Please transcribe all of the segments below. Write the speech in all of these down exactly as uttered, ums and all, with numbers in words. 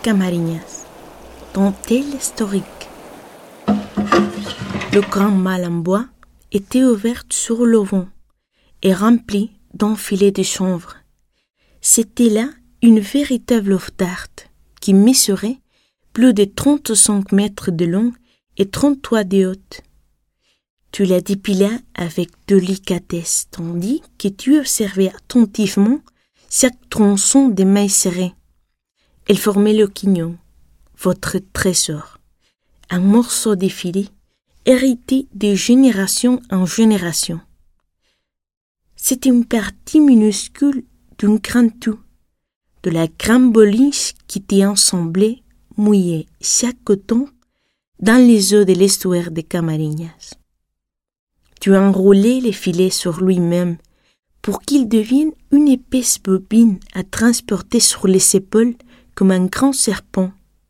Camariñas, dentelle historique. Le grand mal en bois était ouvert sur l'auvent et rempli d'enfilés de chanvre. C'était là une véritable œuvre d'art qui mesurait plus de trente-cinq mètres de long et trente-trois de haute. Tu la dépilais avec délicatesse, tandis que tu observais attentivement chaque tronçon des mailles serrées. Elle formait le quignon, votre trésor, un morceau de filet hérité de génération en génération. C'était une partie minuscule d'un grand tout, de la grande boliche qui était ensemblée, mouillée chaque automne dans les eaux de l'estuaire de Camariñas. Tu enroulais les filets sur lui-même pour qu'il devienne une épaisse bobine à transporter sur les épaules comme un grand serpent.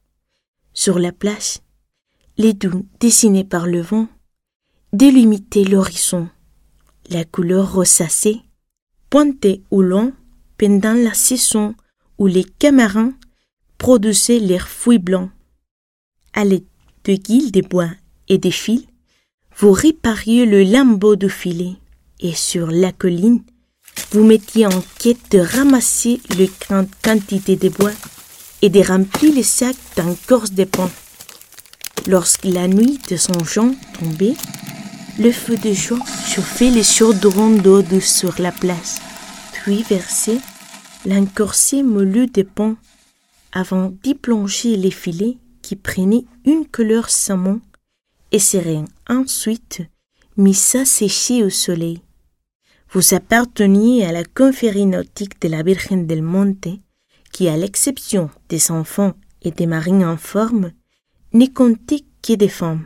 Sur la plage, les dunes dessinées par le vent délimitaient l'horizon. La couleur rosacée pointait au loin pendant la saison où les camarins produisaient leurs fruits blancs. À l'aide de guiles de bois et de fils, vous répariez le lambeau du filet et sur la colline, vous mettiez en quête de ramasser les grandes quantités de bois et de remplir les sacs d'écorce de pin. Lorsque la nuit de son Jean tombait, le feu de joie chauffait les chaudrons d'eau douce sur la place, puis versait l'encorcé moulu de pin avant d'y plonger les filets qui prenaient une couleur saumon et seraient ensuite mis à sécher au soleil. Vous apparteniez à la confrérie nautique de la Virgen del Monte, qui, à l'exception des enfants et des marines en forme, ne comptait que des femmes.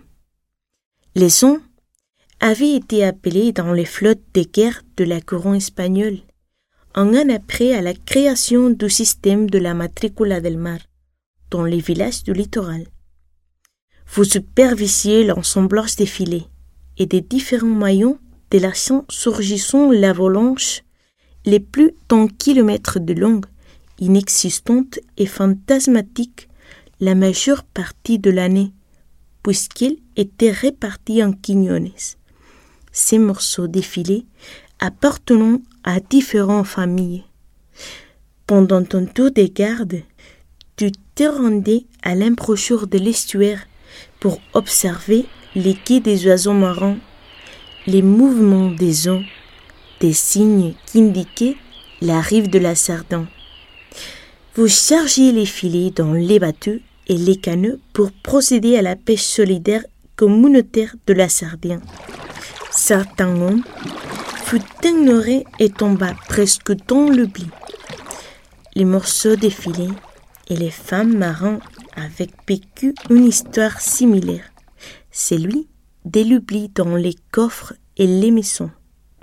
Les hommes avaient été appelés dans les flottes de guerre de la couronne espagnole, un an après à la création du système de la matrícula del mar, dans les villages du littoral. Vous supervisiez l'assemblage des filets et des différents maillons de la surgissant l'avalanche les plus d'un kilomètre de long, inexistante et fantasmatique la majeure partie de l'année, puisqu'ils étaient répartis en quignones. Ces morceaux de filets appartenant à différentes familles. Pendant ton tour de garde, tu te rendais à l'embouchure de l'estuaire pour observer les quais des oiseaux marins, les mouvements des eaux, des signes qui indiquaient la rive de la Sardin. Vous chargiez les filets dans les bateaux et les canots pour procéder à la pêche solidaire communautaire de la Sardine. Certains hommes furent ignorés et tomba presque dans l'oubli. Les morceaux de filets et les femmes marins avaient vécu une histoire similaire, celui de l'oubli dans les coffres et les maisons.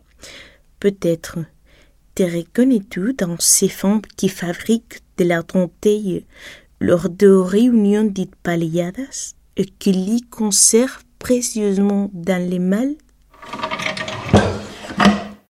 Peut-être te reconnais-tu dans ces femmes qui fabriquent de la dentelle lors de réunions dites paliadas et qui l'y conservent précieusement dans les malles